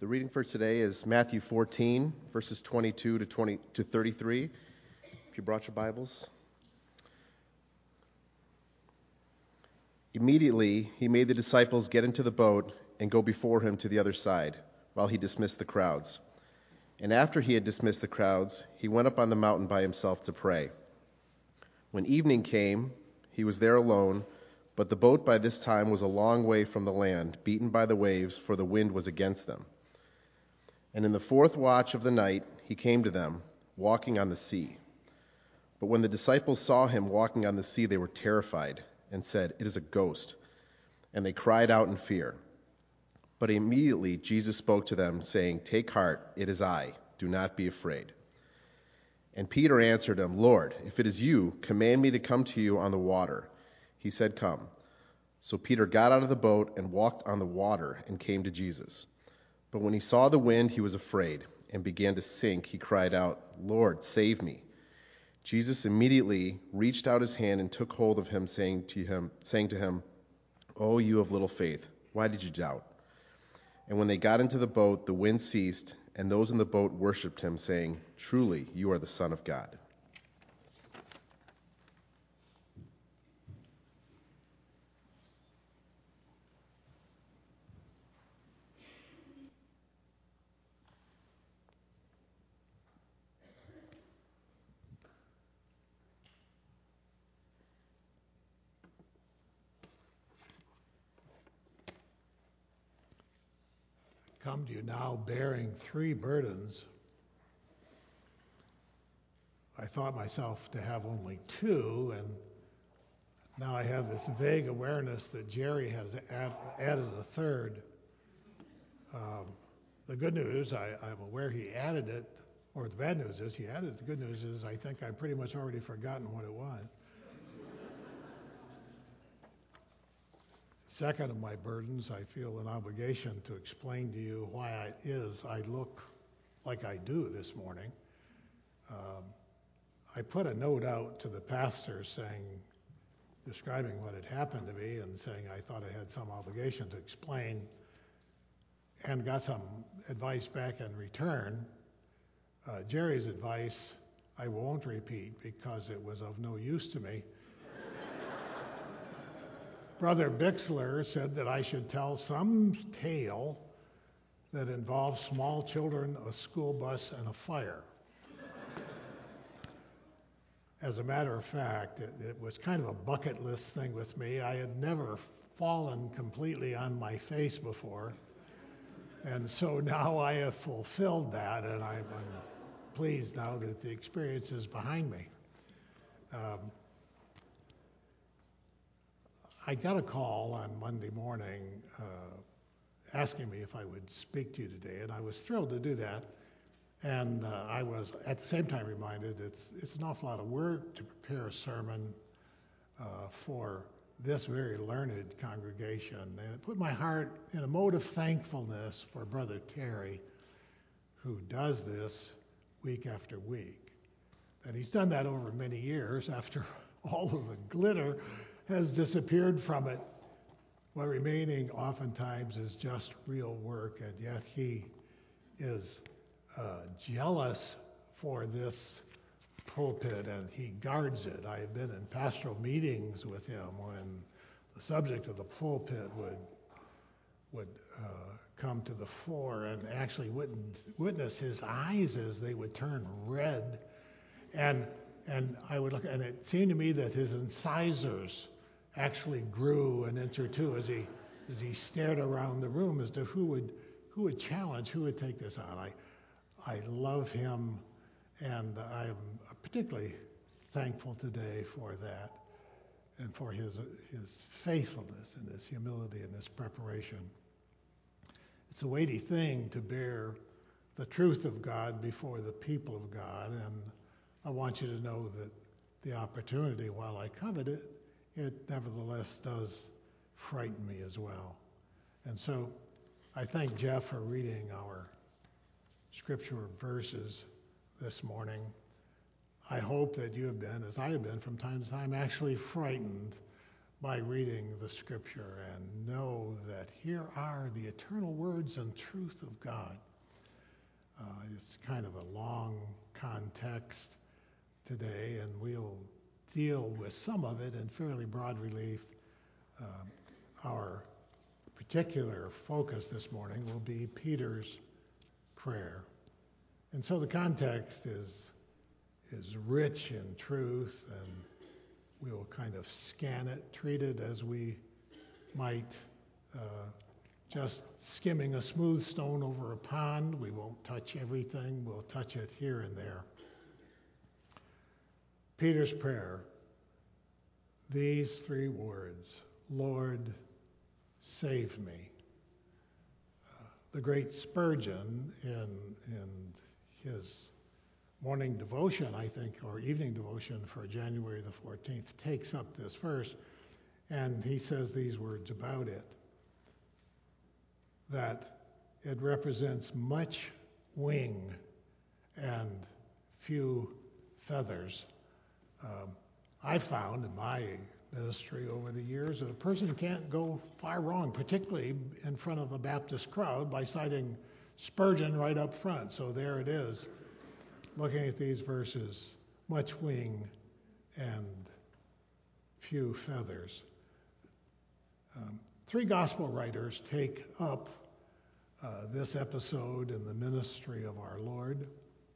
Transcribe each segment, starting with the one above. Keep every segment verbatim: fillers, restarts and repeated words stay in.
The reading for today is Matthew fourteen, verses twenty-two to twenty to thirty-three. If you brought your Bibles. Immediately, he made the disciples get into the boat and go before him to the other side, while he dismissed the crowds. And after he had dismissed the crowds, he went up on the mountain by himself to pray. When evening came, he was there alone, but the boat by this time was a long way from the land, beaten by the waves, for the wind was against them. And in the fourth watch of the night he came to them, walking on the sea. But when the disciples saw him walking on the sea, they were terrified, and said, "It is a ghost." And they cried out in fear. But immediately Jesus spoke to them, saying, "Take heart, it is I. Do not be afraid." And Peter answered him, "Lord, if it is you, command me to come to you on the water." He said, "Come." So Peter got out of the boat and walked on the water and came to Jesus. But when he saw the wind, he was afraid and began to sink. He cried out, "Lord, save me." Jesus immediately reached out his hand and took hold of him, saying to him, saying to him, "O you of little faith, why did you doubt?" And when they got into the boat, the wind ceased, and those in the boat worshipped him, saying, "Truly, you are the Son of God." Come to you now bearing three burdens. I thought myself to have only two, and now I have this vague awareness that Jerry has add, added a third. Um, the good news, I, I'm aware he added it, or the bad news is he added it. The good news is I think I've pretty much already forgotten what it was. Second of my burdens, I feel an obligation to explain to you why it is I look like I do this morning. Um, I put a note out to the pastor saying, describing what had happened to me and saying I thought I had some obligation to explain, and got some advice back in return. Uh, Jerry's advice I won't repeat because it was of no use to me. Brother Bixler said that I should tell some tale that involves small children, a school bus, and a fire. As a matter of fact, it, it was kind of a bucket list thing with me. I had never fallen completely on my face before, and so now I have fulfilled that, and I'm, I'm pleased now that the experience is behind me. Um, I got a call on Monday morning uh, asking me if I would speak to you today, and I was thrilled to do that. And uh, I was at the same time reminded it's it's an awful lot of work to prepare a sermon uh, for this very learned congregation. And it put my heart in a mode of thankfulness for Brother Terry, who does this week after week. And he's done that over many years after all of the glitter has disappeared from it. What remaining oftentimes is just real work, and yet he is uh, jealous for this pulpit, and he guards it. I have been in pastoral meetings with him when the subject of the pulpit would would uh, come to the fore, and actually witness, witness his eyes as they would turn red, and and I would look, and it seemed to me that his incisors actually grew an inch or two as he as he stared around the room as to who would who would challenge, who would take this on. I I love him, and I'm particularly thankful today for that, and for his his faithfulness and his humility and his preparation. It's a weighty thing to bear the truth of God before the people of God, and I want you to know that the opportunity, while I covet it, it nevertheless does frighten me as well. And so I thank Jeff for reading our scripture verses this morning. I hope that you have been, as I have been from time to time, actually frightened by reading the Scripture and know that here are the eternal words and truth of God. Uh, it's kind of a long context today, and we'll deal with some of it in fairly broad relief. Uh, our particular focus this morning will be Peter's prayer. And so the context is, is rich in truth, and we will kind of scan it, treat it as we might uh, just skimming a smooth stone over a pond. We won't touch everything. We'll touch it here and there. Peter's prayer, these three words, Lord, save me. Uh, the great Spurgeon in, in his morning devotion, I think, or evening devotion for January the fourteenth, takes up this verse, and he says these words about it, that it represents much wing and few feathers. Um, I found in my ministry over the years that a person can't go far wrong, particularly in front of a Baptist crowd, by citing Spurgeon right up front. So there it is, looking at these verses, much wing and few feathers. Um, three gospel writers take up uh, this episode in the ministry of our Lord.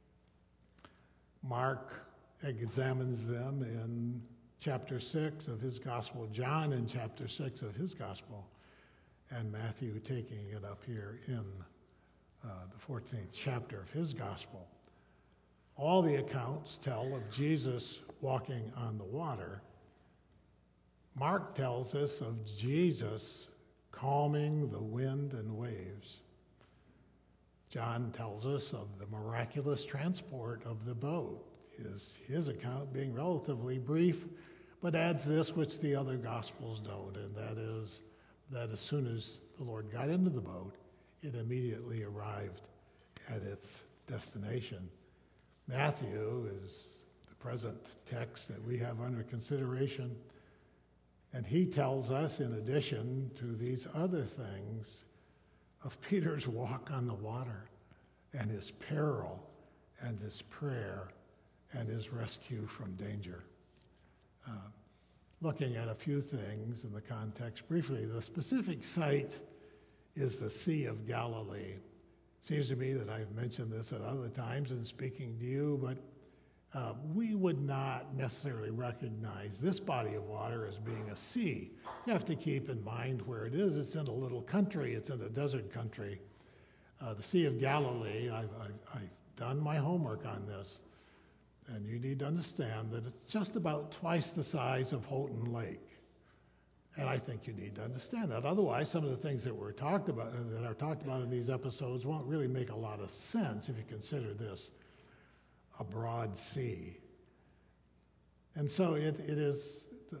Mark examines them in chapter six of his gospel, John in chapter six of his gospel, and Matthew taking it up here in uh, the fourteenth chapter of his gospel. All the accounts tell of Jesus walking on the water. Mark tells us of Jesus calming the wind and waves. John tells us of the miraculous transport of the boat, his, his account being relatively brief, but adds this which the other Gospels don't, and that is that as soon as the Lord got into the boat, it immediately arrived at its destination. Matthew is the present text that we have under consideration, and he tells us, in addition to these other things, of Peter's walk on the water and his peril and his prayer and his rescue from danger. Uh, looking at a few things in the context briefly, the specific site is the Sea of Galilee. It seems to me that I've mentioned this at other times in speaking to you, but uh, we would not necessarily recognize this body of water as being a sea. You have to keep in mind where it is. It's in a little country. It's in a desert country. Uh, the Sea of Galilee, I've, I've, I've done my homework on this, and you need to understand that it's just about twice the size of Houghton Lake. And I think you need to understand that. Otherwise, some of the things that were talked about, that are talked about in these episodes, won't really make a lot of sense if you consider this a broad sea. And so it, it is, the,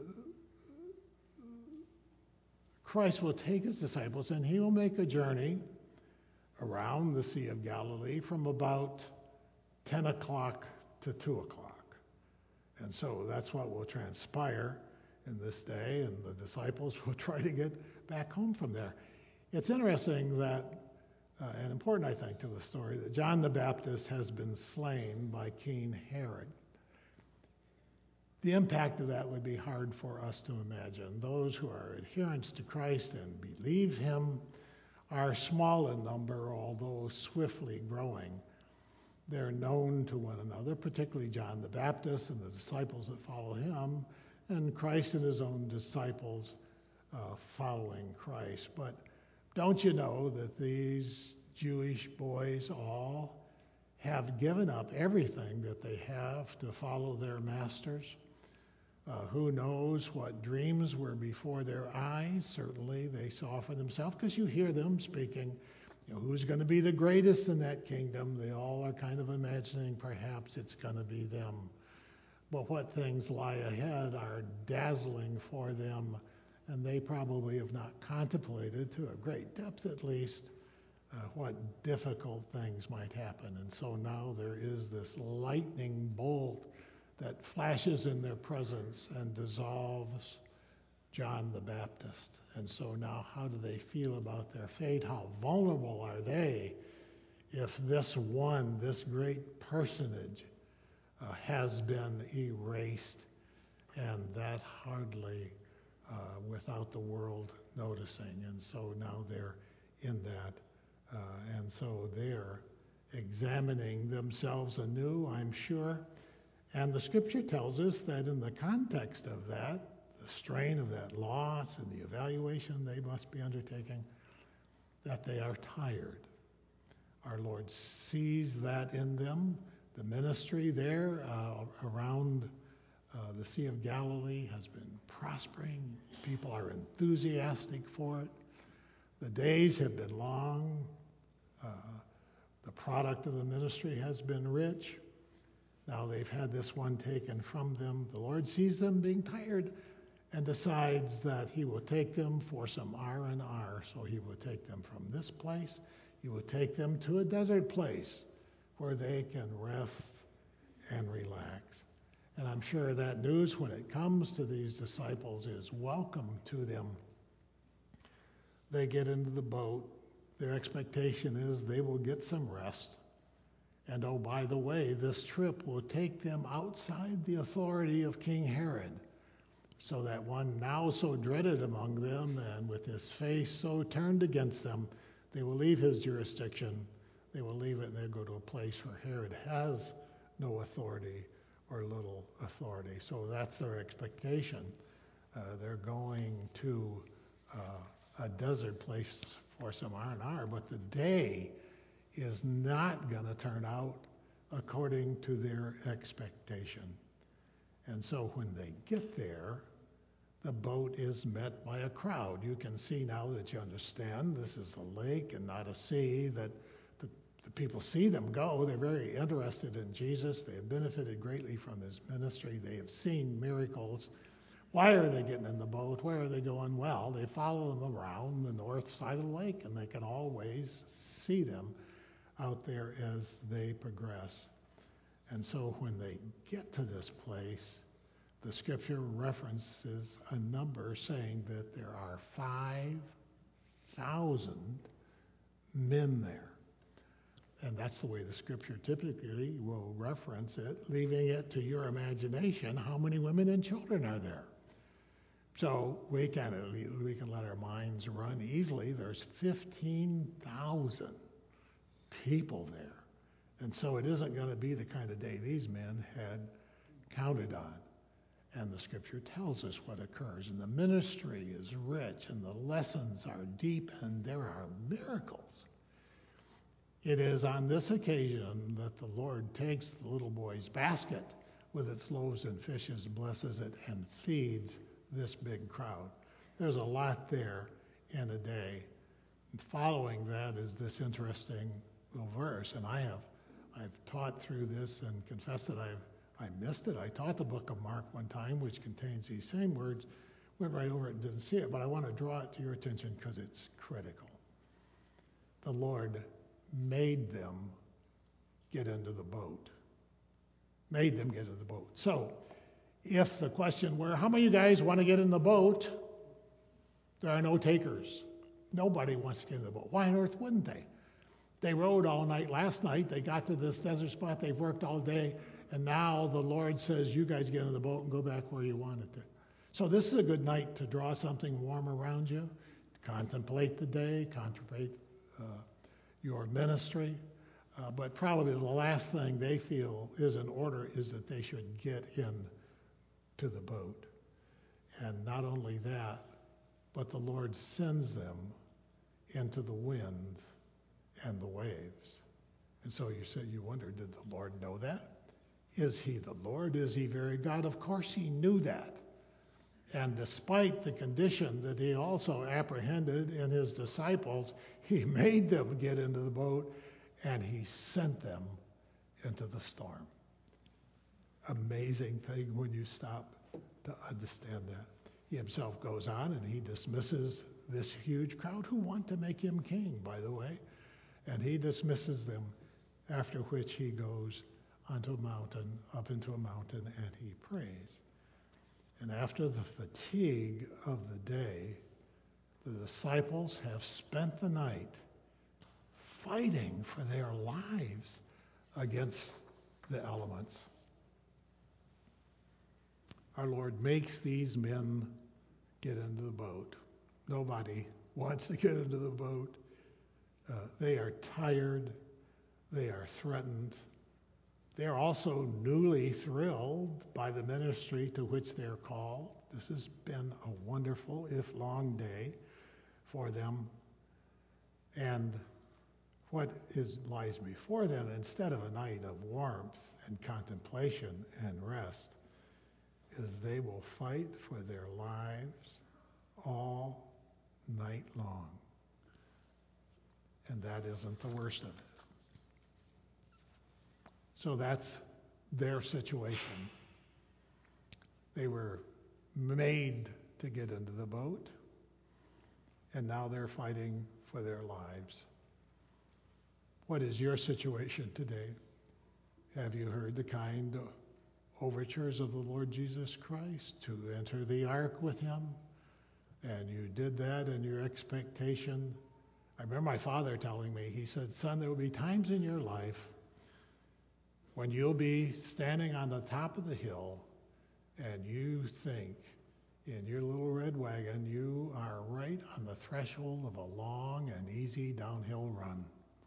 Christ will take his disciples and he will make a journey around the Sea of Galilee from about ten o'clock to two o'clock. And so that's what will transpire in this day, and the disciples will try to get back home from there. It's interesting that, uh, and important I think to the story, that John the Baptist has been slain by King Herod. The impact of that would be hard for us to imagine. Those who are adherents to Christ and believe him are small in number, although swiftly growing. They're known to one another, particularly John the Baptist and the disciples that follow him, and Christ and his own disciples uh, following Christ. But don't you know that these Jewish boys all have given up everything that they have to follow their masters? Uh, who knows what dreams were before their eyes? Certainly they saw for themselves, because you hear them speaking, you know, who's going to be the greatest in that kingdom? They all are kind of imagining perhaps it's going to be them. But what things lie ahead are dazzling for them, and they probably have not contemplated, to a great depth at least, uh, what difficult things might happen. And so now there is this lightning bolt that flashes in their presence and dissolves John the Baptist. And so now how do they feel about their fate? How vulnerable are they if this one, this great personage, uh, has been erased, and that hardly uh, without the world noticing? And so now they're in that. Uh, and so they're examining themselves anew, I'm sure. And the scripture tells us that in the context of that, the strain of that loss and the evaluation they must be undertaking, that they are tired. Our Lord sees that in them. The ministry there uh, around uh, the Sea of Galilee has been prospering. People are enthusiastic for it. The days have been long. Uh, the product of the ministry has been rich. Now they've had this one taken from them. The Lord sees them being tired and decides that he will take them for some R and R. So he will take them from this place. He will take them to a desert place where they can rest and relax. And I'm sure that news, when it comes to these disciples, is welcome to them. They get into the boat. Their expectation is they will get some rest. And oh, by the way, this trip will take them outside the authority of King Herod, so that one now so dreaded among them and with his face so turned against them, they will leave his jurisdiction. They will leave it and they'll go to a place where Herod has no authority or little authority. So that's their expectation. Uh, they're going to uh, a desert place for some R and R, but the day is not going to turn out according to their expectation. And so when they get there, the boat is met by a crowd. You can see now that you understand this is a lake and not a sea, that the, the people see them go. They're very interested in Jesus. They have benefited greatly from his ministry. They have seen miracles. Why are they getting in the boat? Where are they going? Well, they follow them around the north side of the lake, and they can always see them out there as they progress. And so when they get to this place, the scripture references a number saying that there are five thousand men there. And that's the way the scripture typically will reference it, leaving it to your imagination how many women and children are there. So we can, we can let our minds run easily. There's fifteen thousand people there. And so it isn't going to be the kind of day these men had counted on. And the scripture tells us what occurs. And the ministry is rich, and the lessons are deep, and there are miracles. It is on this occasion that the Lord takes the little boy's basket with its loaves and fishes, blesses it, and feeds this big crowd. There's a lot there in a day. And following that is this interesting little verse. And I have I've taught through this and confessed that I've I missed it. I taught the book of Mark one time, which contains these same words, went right over it and didn't see it, but I want to draw it to your attention because it's critical. The Lord made them get into the boat. Made them get into the boat. So, if the question were, how many of you guys want to get in the boat? There are no takers. Nobody wants to get in the boat. Why on earth wouldn't they? They rowed all night last night. They got to this desert spot. They've worked all day. And now the Lord says, you guys get in the boat and go back where you wanted to. So this is a good night to draw something warm around you, to contemplate the day, contemplate uh, your ministry. Uh, but probably the last thing they feel is in order is that they should get in to the boat. And not only that, but the Lord sends them into the wind and the waves. And so you said, you wonder, did the Lord know that? Is he the Lord? Is he very God? Of course he knew that. And despite the condition that he also apprehended in his disciples, he made them get into the boat and he sent them into the storm. Amazing thing when you stop to understand that. He himself goes on and he dismisses this huge crowd who want to make him king, by the way. And he dismisses them, after which he goes onto a mountain, up into a mountain, and he prays. And after the fatigue of the day, the disciples have spent the night fighting for their lives against the elements. Our Lord makes these men get into the boat. Nobody wants to get into the boat. Uh, they are tired. They are threatened. They are also newly thrilled by the ministry to which they are called. This has been a wonderful, if long, day for them. And what is lies before them, instead of a night of warmth and contemplation and rest, is they will fight for their lives all night long. And that isn't the worst of it. So that's their situation. They were made to get into the boat, and now they're fighting for their lives. What is your situation today? Have you heard the kind overtures of the Lord Jesus Christ to enter the ark with him? And you did that in your expectation. I remember my father telling me, he said, son, there will be times in your life when you'll be standing on the top of the hill and you think in your little red wagon you are right on the threshold of a long and easy downhill run.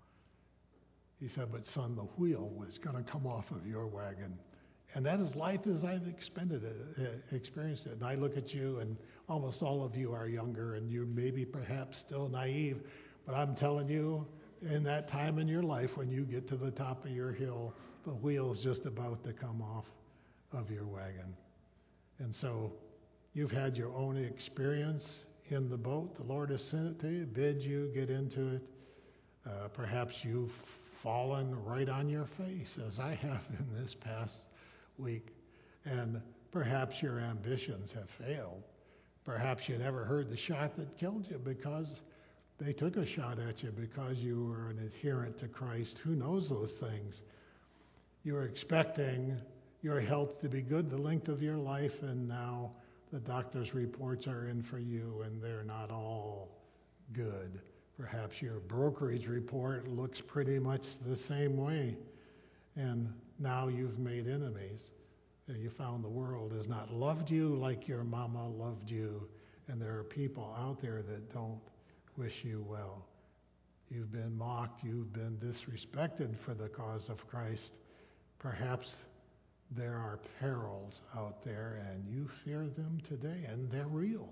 He said, but son, the wheel was going to come off of your wagon. And that is life as I've expended it, uh, experienced it. And I look at you, and almost all of you are younger, and you maybe perhaps still naive. But I'm telling you, in that time in your life when you get to the top of your hill, the wheel's just about to come off of your wagon. And so you've had your own experience in the boat. The Lord has sent it to you, bid you get into it. Uh, perhaps you've fallen right on your face, as I have in this past week. And perhaps your ambitions have failed. Perhaps you never heard the shot that killed you because they took a shot at you because you were an adherent to Christ. Who knows those things? You were expecting your health to be good the length of your life, and now the doctor's reports are in for you, and they're not all good. Perhaps your brokerage report looks pretty much the same way, and now you've made enemies. You found the world has not loved you like your mama loved you, and there are people out there that don't wish you well. You've been mocked, you've been disrespected for the cause of Christ. Perhaps there are perils out there, and you fear them today, and they're real.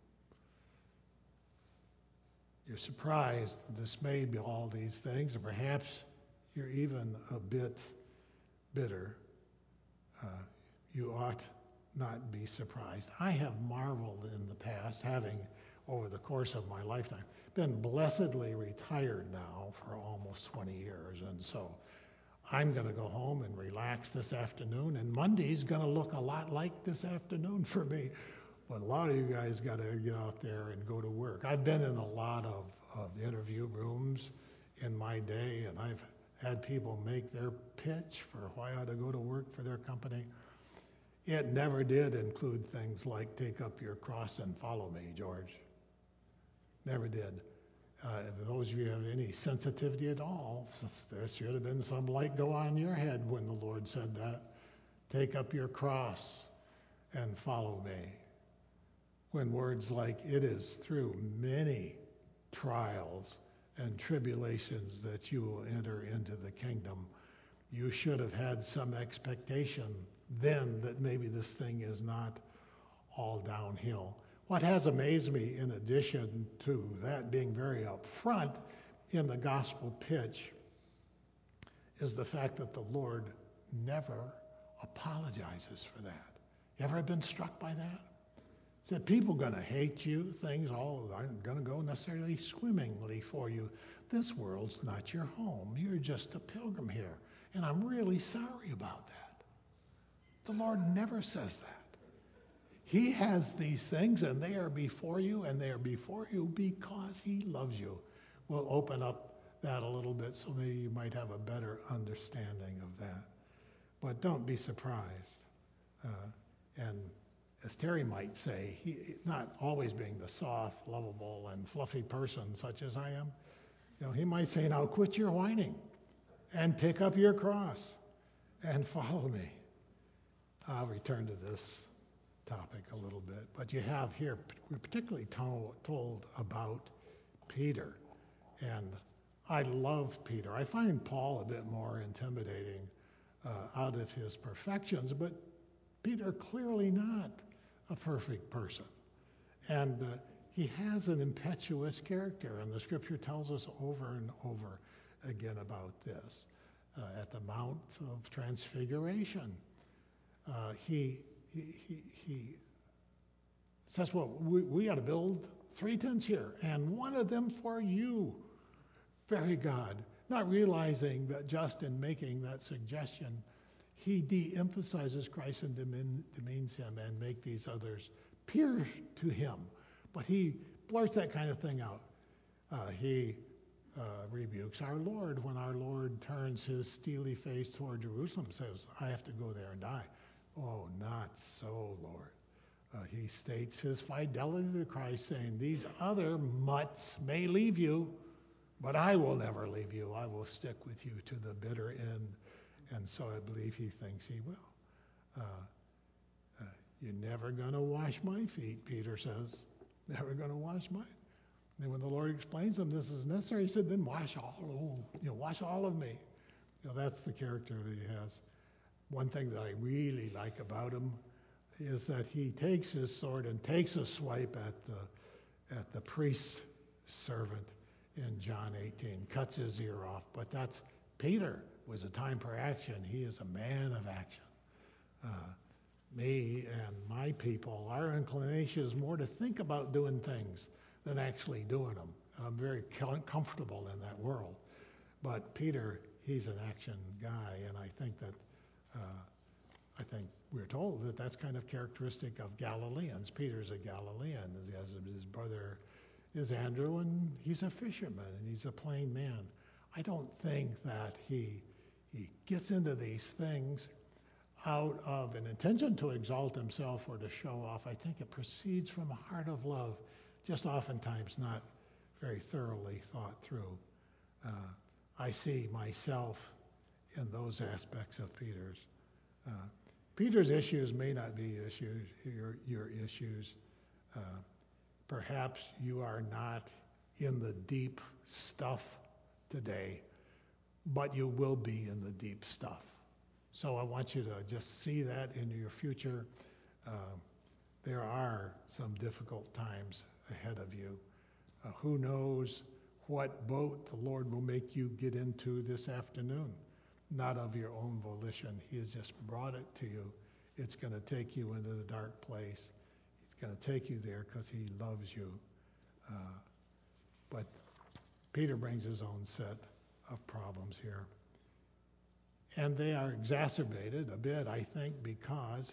You're surprised, dismayed by all these things, and perhaps you're even a bit bitter. Uh, you ought not be surprised. I have marveled in the past, having, over the course of my lifetime, been blessedly retired now for almost twenty years, and so I'm going to go home and relax this afternoon, and Monday's going to look a lot like this afternoon for me. But a lot of you guys got to get out there and go to work. I've been in a lot of, of interview rooms in my day, and I've had people make their pitch for why I ought to go to work for their company. It never did include things like take up your cross and follow me, George. Never did. Uh, if those of you have any sensitivity at all, there should have been some light go on in your head when the Lord said that. Take up your cross and follow me. When words like it is through many trials and tribulations that you will enter into the kingdom, you should have had some expectation then that maybe this thing is not all downhill. What has amazed me, in addition to that being very upfront in the gospel pitch, is the fact that the Lord never apologizes for that. You ever been struck by that? He said, people are going to hate you. Things all aren't going to go necessarily swimmingly for you. This world's not your home. You're just a pilgrim here. And I'm really sorry about that. The Lord never says that. He has these things, and they are before you, and they are before you because he loves you. We'll open up that a little bit so maybe you might have a better understanding of that. But don't be surprised. Uh, and as Terry might say, he, not always being the soft, lovable, and fluffy person such as I am. You know, he might say, now quit your whining and pick up your cross and follow me. I'll return to this topic a little bit. But you have here, we're particularly to- told about Peter. And I love Peter. I find Paul a bit more intimidating uh, out of his perfections, but Peter clearly not a perfect person. And uh, he has an impetuous character, and the scripture tells us over and over again about this. Uh, at the Mount of Transfiguration, uh, he, he, he, he says, well, we, we got to build three tents here, and one of them for you, very God. Not realizing that just in making that suggestion, he de-emphasizes Christ and demean, demeans him and make these others peer to him. But he blurts that kind of thing out. Uh, he uh, rebukes our Lord when our Lord turns his steely face toward Jerusalem, says, I have to go there and die. Oh, not so, Lord. Uh, he states his fidelity to Christ, saying, these other mutts may leave you, but I will never leave you. I will stick with you to the bitter end. And so I believe he thinks he will. Uh, uh, you're never going to wash my feet, Peter says. Never going to wash mine. And when the Lord explains to him this is necessary, he said, then wash all of, you know, wash all of me. You know, that's the character that he has. One thing that I really like about him is that he takes his sword and takes a swipe at the at the priest's servant in John eighteen, cuts his ear off. But that's Peter was a time for action. He is a man of action. Uh, me and my people, our inclination is more to think about doing things than actually doing them. And I'm very com- comfortable in that world. But Peter, he's an action guy, and I think that uh, I think we're told that that's kind of characteristic of Galileans. Peter's a Galilean, as his brother is Andrew, and he's a fisherman, and he's a plain man. I don't think that he he gets into these things out of an intention to exalt himself or to show off. I think it proceeds from a heart of love, just oftentimes not very thoroughly thought through. Uh, I see myself in those aspects of Peter's. Uh, Peter's issues may not be issues, your, your issues. Uh, perhaps you are not in the deep stuff today, but you will be in the deep stuff. So I want you to just see that in your future. Uh, there are some difficult times ahead of you. Uh, who knows what boat the Lord will make you get into this afternoon? Not of your own volition. He has just brought it to you. It's going to take you into the dark place. He's going to take you there because he loves you. Uh, but Peter brings his own set of problems here. And they are exacerbated a bit, I think, because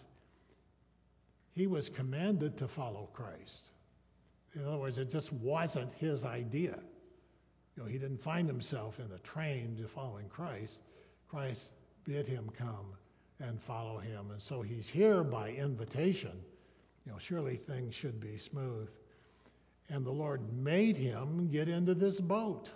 he was commanded to follow Christ. In other words, it just wasn't his idea. You know, he didn't find himself in a train to following Christ. Christ bid him come and follow him. And so he's here by invitation. You know, surely things should be smooth. And the Lord made him get into this boat.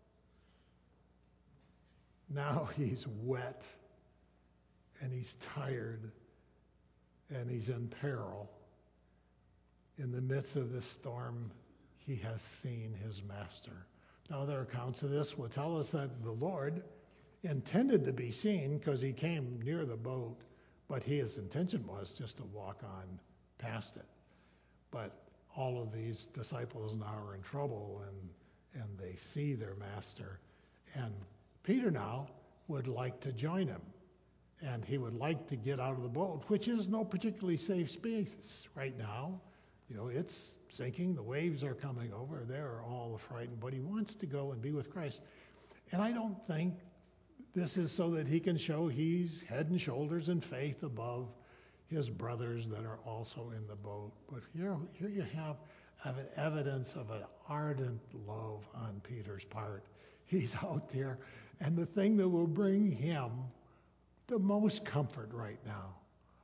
Now he's wet, and he's tired, and he's in peril. In the midst of this storm, he has seen his master. Now, other accounts of this will tell us that the Lord intended to be seen because he came near the boat, but his intention was just to walk on past it. But all of these disciples now are in trouble, and, and they see their master. And Peter now would like to join him, and he would like to get out of the boat, which is no particularly safe space right now. You know, it's sinking, the waves are coming over, they're all frightened, but he wants to go and be with Christ. And I don't think this is so that he can show he's head and shoulders in faith above his brothers that are also in the boat. But here, here you have an evidence of an ardent love on Peter's part. He's out there, and the thing that will bring him the most comfort right now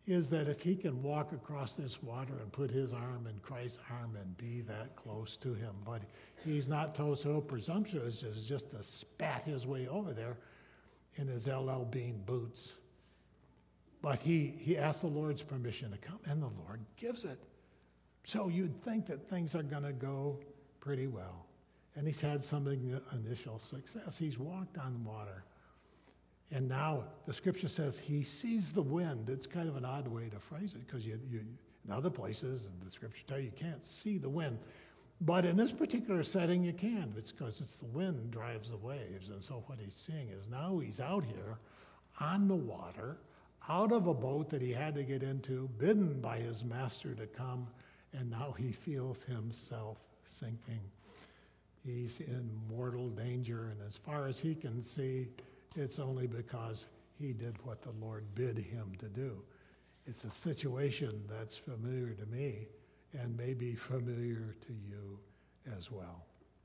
is that if he can walk across this water and put his arm in Christ's arm and be that close to him, but he's not so presumptuous as just to spat his way over there in his L L Bean boots. But he, he asked the Lord's permission to come, and the Lord gives it. So you'd think that things are going to go pretty well. And he's had some initial success. He's walked on water. And now the scripture says he sees the wind. It's kind of an odd way to phrase it, because you, you, in other places, the scripture tell you you can't see the wind. But in this particular setting, you can. It's because it's the wind drives the waves. And so what he's seeing is now he's out here on the water, out of a boat that he had to get into, bidden by his master to come, and now he feels himself sinking. He's in mortal danger, and as far as he can see, it's only because he did what the Lord bid him to do. It's a situation that's familiar to me and may be familiar to you as well.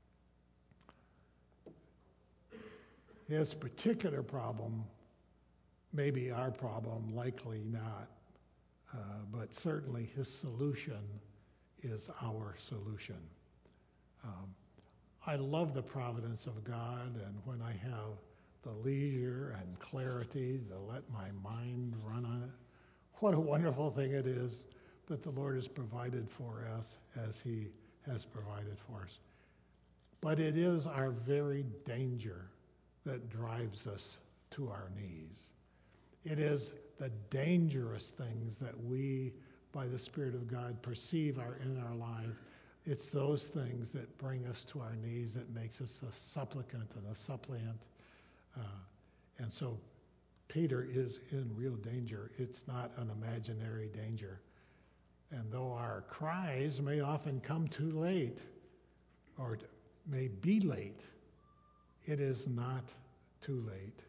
His particular problem may be our problem, likely not, uh, but certainly his solution is our solution. Um, I love the providence of God, and when I have the leisure and clarity to let my mind run on it, what a wonderful thing it is that the Lord has provided for us as he has provided for us. But it is our very danger that drives us to our knees. It is the dangerous things that we, by the Spirit of God, perceive are in our life. It's those things that bring us to our knees, that makes us a supplicant and a suppliant. Uh, and so Peter is in real danger. It's not an imaginary danger. And though our cries may often come too late, or may be late, it is not too late.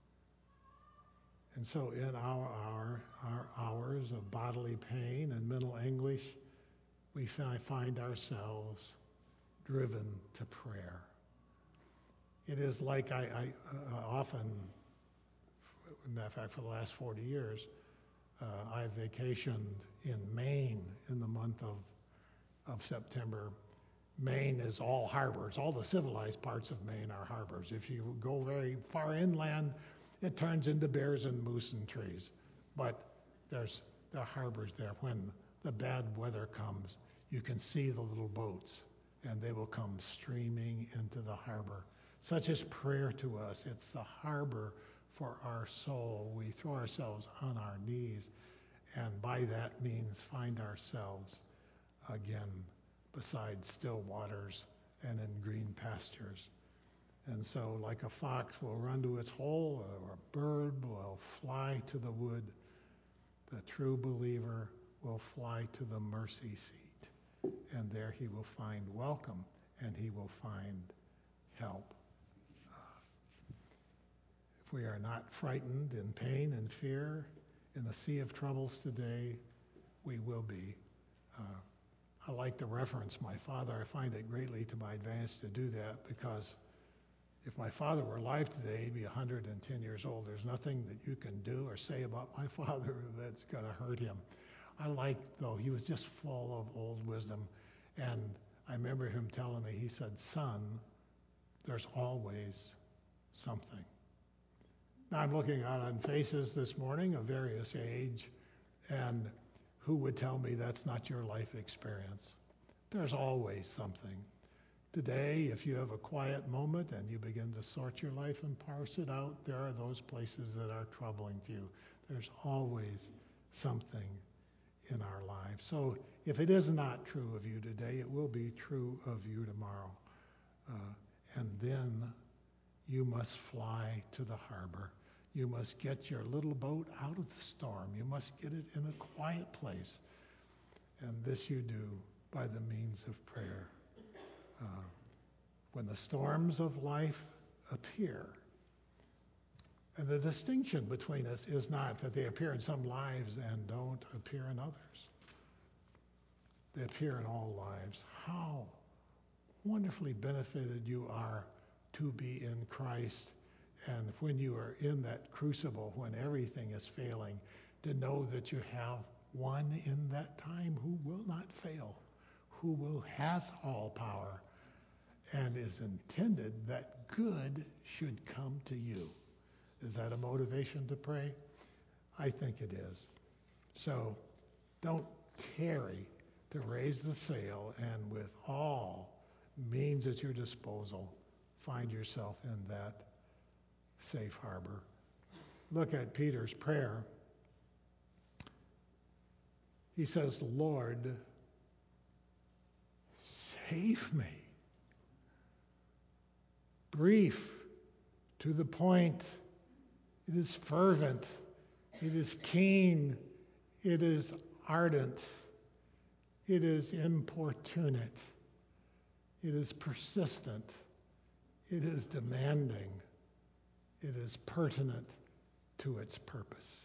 And so in our, our, our hours of bodily pain and mental anguish, we find ourselves driven to prayer. It is like I, I uh, often, in fact, for the last forty years, uh, I vacationed in Maine in the month of, of September. Maine is all harbors. All the civilized parts of Maine are harbors. If you go very far inland, it turns into bears and moose and trees. But there's the harbors there. When the bad weather comes, you can see the little boats, and they will come streaming into the harbor. Such is prayer to us. It's the harbor for our soul. We throw ourselves on our knees, and by that means find ourselves again beside still waters and in green pastures. And so like a fox will run to its hole, or a bird will fly to the wood, the true believer will fly to the mercy seat, and there he will find welcome, and he will find help. If we are not frightened in pain and fear in the sea of troubles today, we will be. Uh, I like to reference my father. I find it greatly to my advantage to do that, because if my father were alive today, he'd be one hundred ten years old. There's nothing that you can do or say about my father that's going to hurt him. I like, though, he was just full of old wisdom. And I remember him telling me, he said, "Son, there's always something." Now I'm looking out on faces this morning of various age, and who would tell me that's not your life experience? There's always something. Today, if you have a quiet moment and you begin to sort your life and parse it out, there are those places that are troubling to you. There's always something in our lives. So if it is not true of you today, it will be true of you tomorrow. Uh, and then you must fly to the harbor. You must get your little boat out of the storm. You must get it in a quiet place. And this you do by the means of prayer. Uh, when the storms of life appear, and the distinction between us is not that they appear in some lives and don't appear in others. They appear in all lives. How wonderfully benefited you are to be in Christ. And when you are in that crucible, when everything is failing, to know that you have one in that time who will not fail, who will has all power, and is intended that good should come to you. Is that a motivation to pray? I think it is. So don't tarry to raise the sail, and with all means at your disposal, find yourself in that safe harbor. Look at Peter's prayer. He says, Lord, save me. Brief, to the point. It is fervent. It is keen. It is ardent. It is importunate. It is persistent. It is demanding. It is pertinent to its purpose.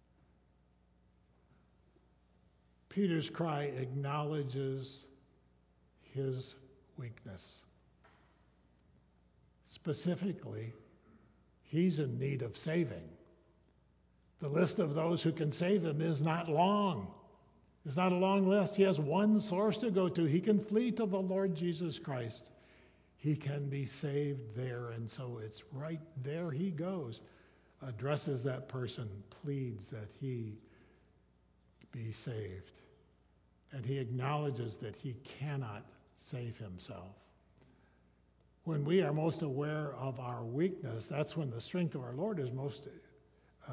Peter's cry acknowledges his weakness. Specifically, he's in need of saving. The list of those who can save him is not long. It's not a long list. He has one source to go to. He can flee to the Lord Jesus Christ. He can be saved there, and so it's right there he goes. Addresses that person, pleads that he be saved. And he acknowledges that he cannot save himself. When we are most aware of our weakness, that's when the strength of our Lord is most uh,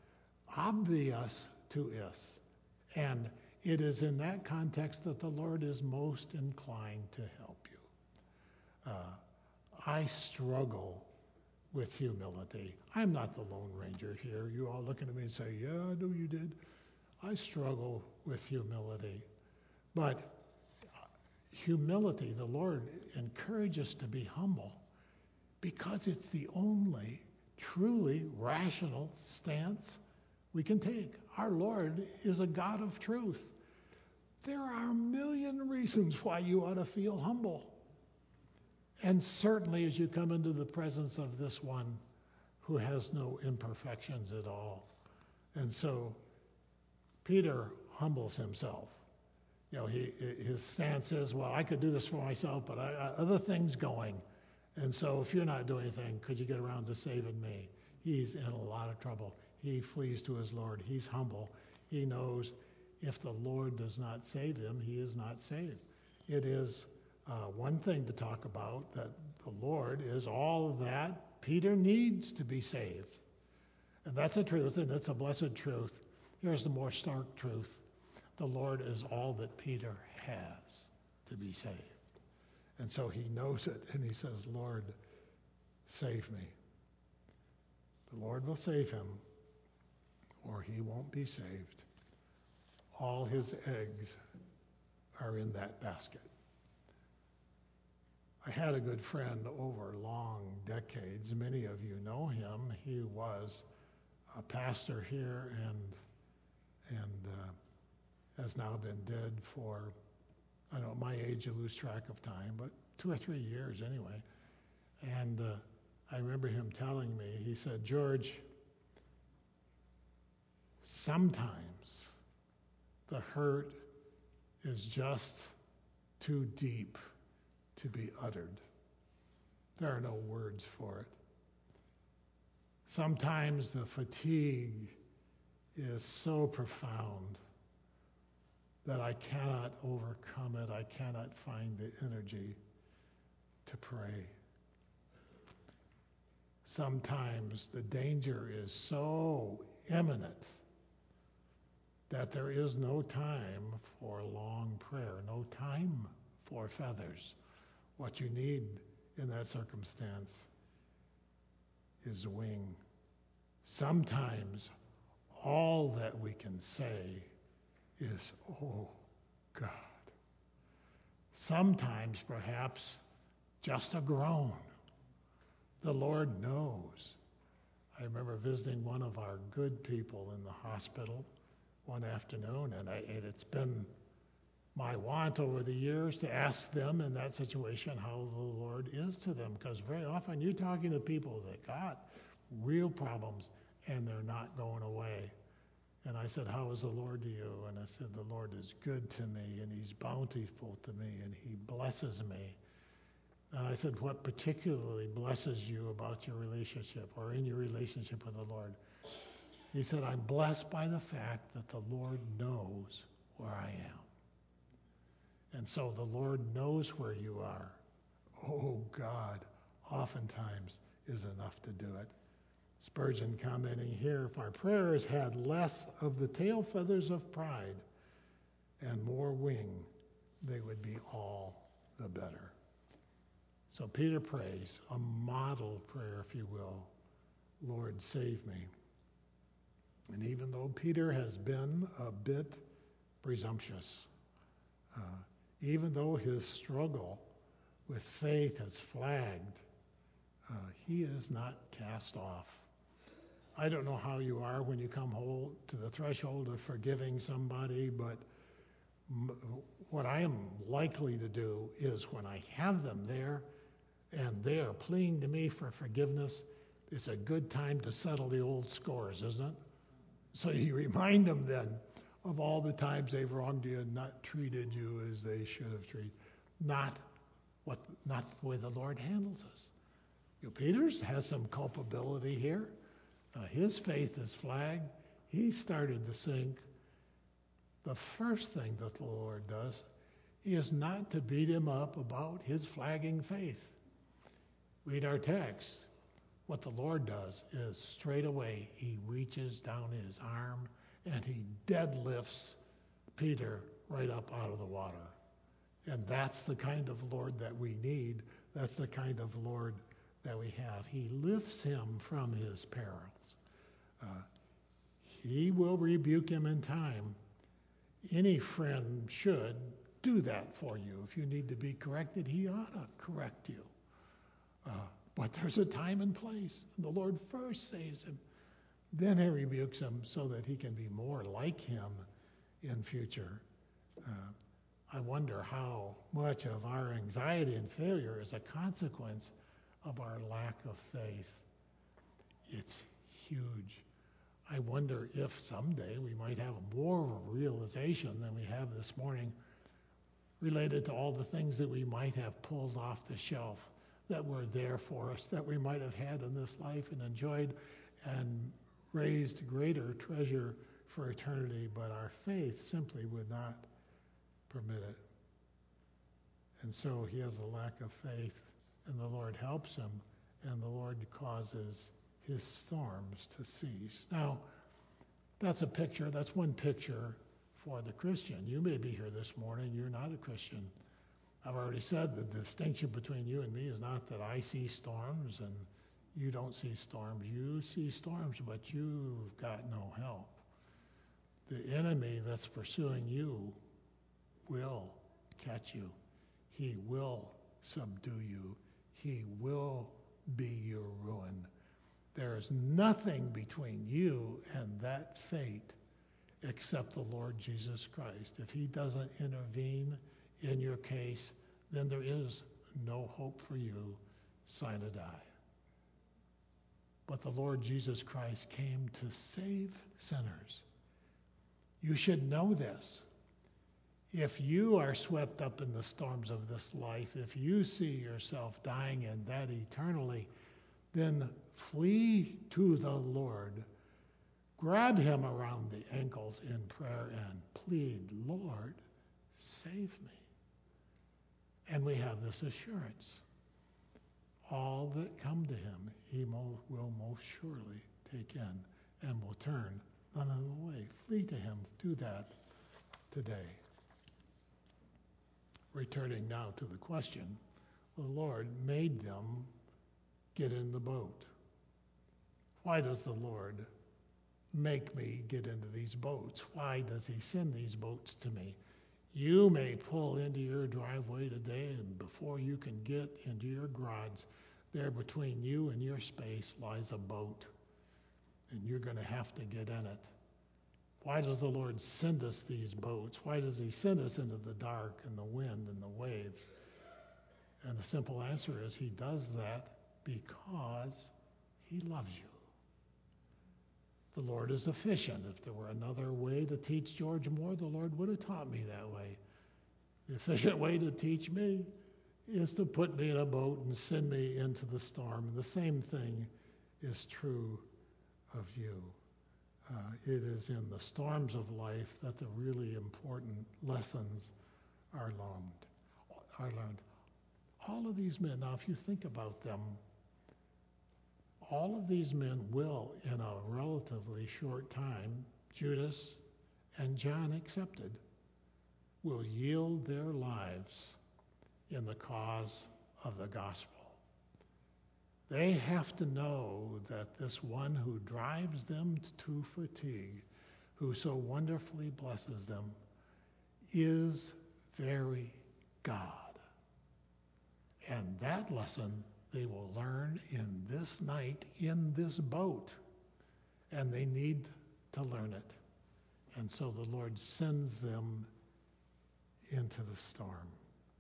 obvious to us. And it is in that context that the Lord is most inclined to help you. Uh, I struggle with humility. I'm not the Lone Ranger here. You all looking at me and say, yeah, I know you did. I struggle with humility. But humility, the Lord encourages us to be humble because it's the only truly rational stance we can take. Our Lord is a God of truth. There are a million reasons why you ought to feel humble. And certainly as you come into the presence of this one who has no imperfections at all. And so Peter humbles himself. You know, he, his stance is, well, I could do this for myself, but I got other things going. And so if you're not doing anything, could you get around to saving me? He's in a lot of trouble. He flees to his Lord. He's humble. He knows if the Lord does not save him, he is not saved. It is uh, one thing to talk about that the Lord is all that Peter needs to be saved. And that's a truth, and it's a blessed truth. Here's the more stark truth. The Lord is all that Peter has to be saved. And so he knows it, and he says, Lord, save me. The Lord will save him, or he won't be saved. All his eggs are in that basket. I had a good friend over long decades. Many of you know him. He was a pastor here and, and uh, has now been dead for, I don't know, my age, you lose track of time, but two or three years anyway. And uh, I remember him telling me, he said, George, sometimes the hurt is just too deep to be uttered. There are no words for it. Sometimes the fatigue is so profound that I cannot overcome it. I cannot find the energy to pray. Sometimes the danger is so imminent that there is no time for long prayer, no time for feathers. What you need in that circumstance is wing. Sometimes all that we can say is, oh, God. Sometimes, perhaps, just a groan. The Lord knows. I remember visiting one of our good people in the hospital one afternoon, and, I, and it's been my want over the years to ask them in that situation how the Lord is to them, because very often you're talking to people that got real problems, and they're not going away. And I said, how is the Lord to you? And I said, the Lord is good to me, and he's bountiful to me, and he blesses me. And I said, what particularly blesses you about your relationship or in your relationship with the Lord? He said, I'm blessed by the fact that the Lord knows where I am. And so the Lord knows where you are. Oh, God, oftentimes is enough to do it. Spurgeon commenting here, if our prayers had less of the tail feathers of pride and more wing, they would be all the better. So Peter prays a model prayer, if you will. Lord, save me. And even though Peter has been a bit presumptuous, uh, even though his struggle with faith has flagged, uh, he is not cast off. I don't know how you are when you come whole to the threshold of forgiving somebody, but m- what I am likely to do is when I have them there and they are pleading to me for forgiveness, it's a good time to settle the old scores, isn't it? So you remind them then of all the times they've wronged you and not treated you as they should have treated. Not what, not the way the Lord handles us. You know, Peter's has some culpability here. Uh, his faith is flagged. He started to sink. The first thing that the Lord does is not to beat him up about his flagging faith. Read our text. What the Lord does is straight away he reaches down his arm and he deadlifts Peter right up out of the water. And that's the kind of Lord that we need. That's the kind of Lord that we have. He lifts him from his perils. Uh, he will rebuke him in time. Any friend should do that for you. If you need to be corrected, he ought to correct you. Uh, but there's a time and place. The Lord first saves him. Then he rebukes him so that he can be more like him in future. Uh, I wonder how much of our anxiety and failure is a consequence of our lack of faith. It's huge. I wonder if someday we might have more of a realization than we have this morning related to all the things that we might have pulled off the shelf that were there for us, that we might have had in this life and enjoyed and raised greater treasure for eternity, but our faith simply would not permit it. And so he has a lack of faith, and the Lord helps him, and the Lord causes his storms to cease. Now, that's a picture, that's one picture for the Christian. You may be here this morning, you're not a Christian. I've already said the distinction between you and me is not that I see storms and you don't see storms. You see storms, but you've got no help. The enemy that's pursuing you will catch you. He will subdue you. He will be your ruin. There is nothing between you and that fate except the Lord Jesus Christ. If he doesn't intervene in your case, then there is no hope for you, sine die. But the Lord Jesus Christ came to save sinners. You should know this. If you are swept up in the storms of this life, if you see yourself dying and dead eternally, then flee to the Lord. Grab him around the ankles in prayer and plead, Lord, save me. And we have this assurance. All that come to him, he mo- will most surely take in and will turn none of the way. Flee to him. Do that today. Returning now to the question, the Lord made them get in the boat. Why does the Lord make me get into these boats? Why does he send these boats to me? You may pull into your driveway today, and before you can get into your garage, there between you and your space lies a boat, and you're going to have to get in it. Why does the Lord send us these boats? Why does he send us into the dark and the wind and the waves? And the simple answer is he does that because he loves you. The Lord is efficient. If there were another way to teach George Moore, the Lord would have taught me that way. The efficient way to teach me is to put me in a boat and send me into the storm. And the same thing is true of you. Uh, it is in the storms of life that the really important lessons are learned. Are learned. All of these men, now if you think about them, all of these men will, in a relatively short time, Judas and John accepted, will yield their lives in the cause of the gospel. They have to know that this one who drives them to fatigue, who so wonderfully blesses them, is very God. And that lesson they will learn in this night, in this boat. And they need to learn it. And so the Lord sends them into the storm.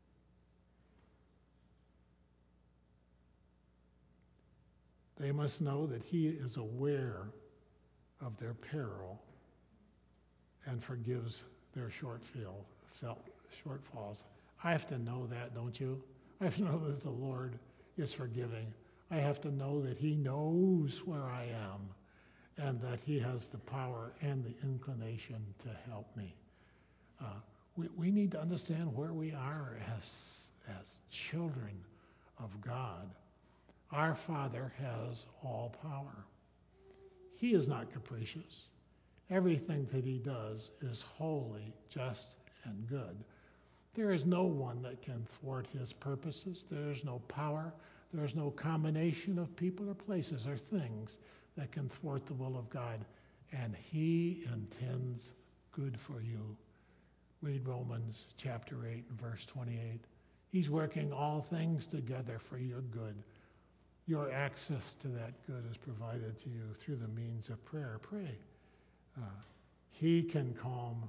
They must know that he is aware of their peril and forgives their shortfalls. I have to know that, don't you? I have to know that the Lord is forgiving. I have to know that he knows where I am and that he has the power and the inclination to help me. Uh, we, we need to understand where we are as, as children of God. Our Father has all power. He is not capricious. Everything that he does is holy, just, and good. There is no one that can thwart his purposes. There is no power. There is no combination of people or places or things that can thwart the will of God. And he intends good for you. Read Romans chapter eight and verse twenty-eight. He's working all things together for your good. Your access to that good is provided to you through the means of prayer. Pray. Uh, he can calm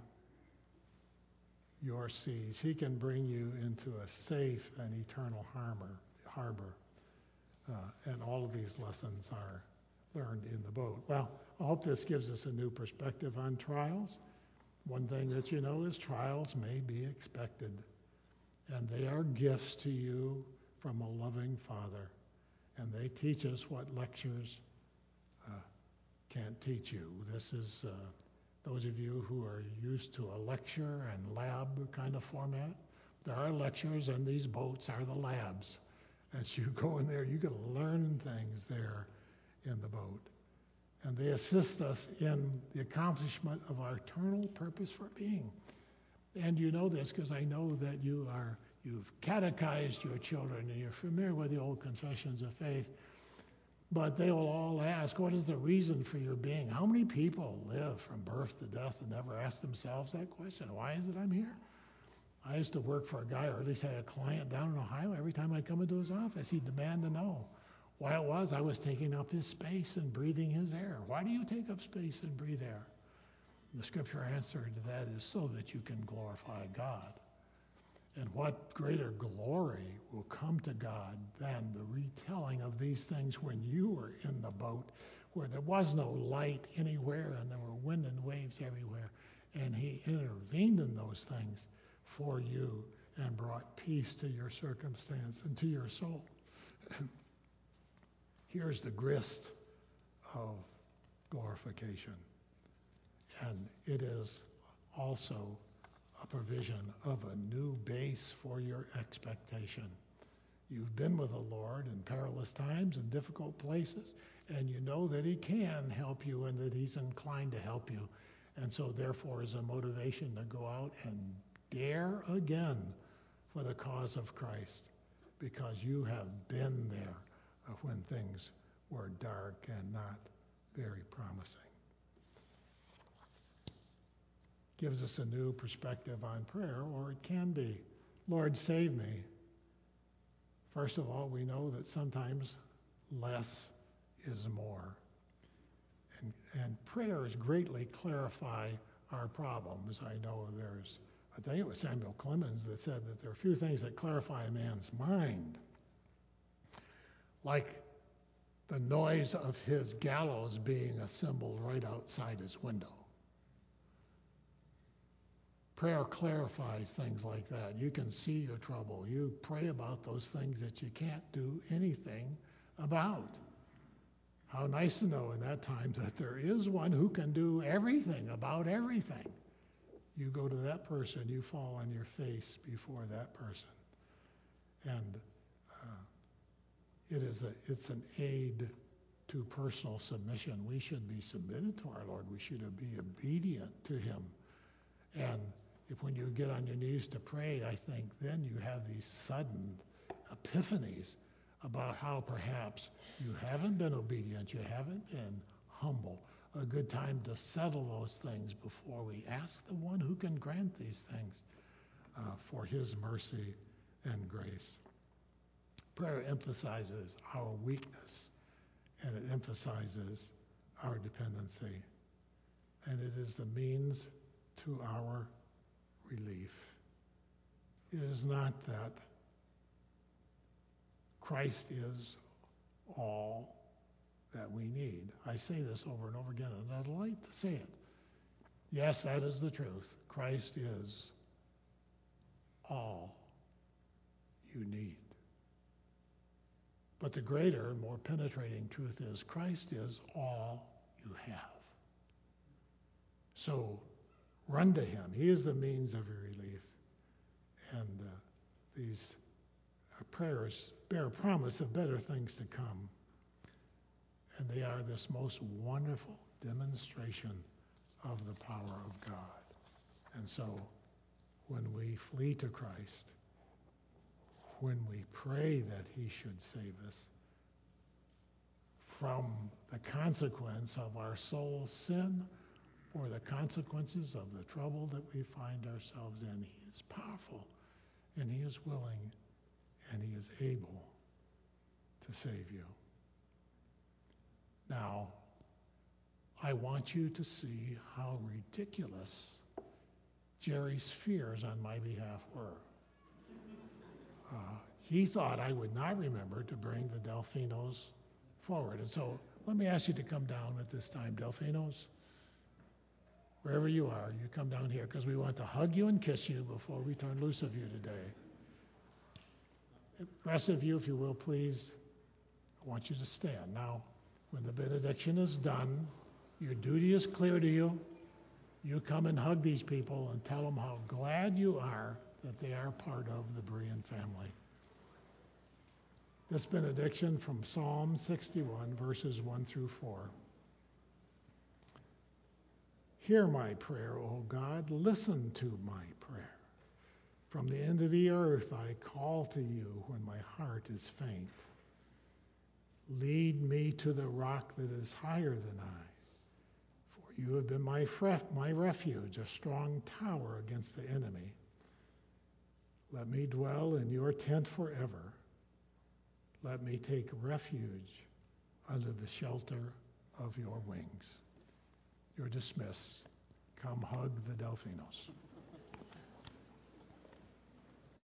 your seas. He can bring you into a safe and eternal harbor. harbor. Uh, and all of these lessons are learned in the boat. Well, I hope this gives us a new perspective on trials. One thing that you know is trials may be expected, and they are gifts to you from a loving Father. And they teach us what lectures uh, can't teach you. This is uh, those of you who are used to a lecture and lab kind of format. There are lectures, and these boats are the labs. As you go in there, you can learn things there in the boat. And they assist us in the accomplishment of our eternal purpose for being. And you know this because I know that you are You've catechized your children and you're familiar with the old confessions of faith. But they will all ask, what is the reason for your being? How many people live from birth to death and never ask themselves that question? Why is it I'm here? I used to work for a guy, or at least had a client down in Ohio. Every time I'd come into his office, he'd demand to know why it was I was taking up his space and breathing his air. Why do you take up space and breathe air? The scripture answer to that is so that you can glorify God. And what greater glory will come to God than the retelling of these things when you were in the boat, where there was no light anywhere and there were wind and waves everywhere. And he intervened in those things for you and brought peace to your circumstance and to your soul. Here's the grist of glorification. And it is also a provision of a new base for your expectation. You've been with the Lord in perilous times and difficult places, and you know that he can help you and that he's inclined to help you. And so therefore is a motivation to go out and dare again for the cause of Christ, because you have been there when things were dark and not very promising. Gives us a new perspective on prayer, or it can be, Lord, save me. First of all, we know that sometimes less is more. And, and prayers greatly clarify our problems. I know there's, I think it was Samuel Clemens that said that there are few things that clarify a man's mind like the noise of his gallows being assembled right outside his window. Prayer clarifies things like that. You can see your trouble. You pray about those things that you can't do anything about. How nice to know in that time that there is one who can do everything about everything. You go to that person, you fall on your face before that person. And uh, it is a, it's an aid to personal submission. We should be submitted to our Lord. We should be obedient to him. And if when you get on your knees to pray, I think then you have these sudden epiphanies about how perhaps you haven't been obedient, you haven't been humble. A good time to settle those things before we ask the one who can grant these things uh, for his mercy and grace. Prayer emphasizes our weakness, and it emphasizes our dependency, and it is the means to our relief. It is not that Christ is all that we need. I say this over and over again, and I delight to say it. Yes, that is the truth. Christ is all you need. But the greater, more penetrating truth is Christ is all you have. So run to him. He is the means of your relief. And uh, these uh, prayers bear promise of better things to come. And they are this most wonderful demonstration of the power of God. And so when we flee to Christ, when we pray that he should save us from the consequence of our soul's sin or the consequences of the trouble that we find ourselves in, he is powerful and he is willing and he is able to save you. Now, I want you to see how ridiculous Jerry's fears on my behalf were. Uh, he thought I would not remember to bring the Delfinos forward. And so let me ask you to come down at this time, Delfinos. Wherever you are, you come down here because we want to hug you and kiss you before we turn loose of you today. The rest of you, if you will, please, I want you to stand. Now, when the benediction is done, your duty is clear to you. You come and hug these people and tell them how glad you are that they are part of the Berean family. This benediction from Psalm sixty-one, verses one through four. Hear my prayer, O God. Listen to my prayer. From the end of the earth I call to you when my heart is faint. Lead me to the rock that is higher than I. For you have been my, fref- my refuge, a strong tower against the enemy. Let me dwell in your tent forever. Let me take refuge under the shelter of your wings. You're dismissed. Come hug the Delfinos.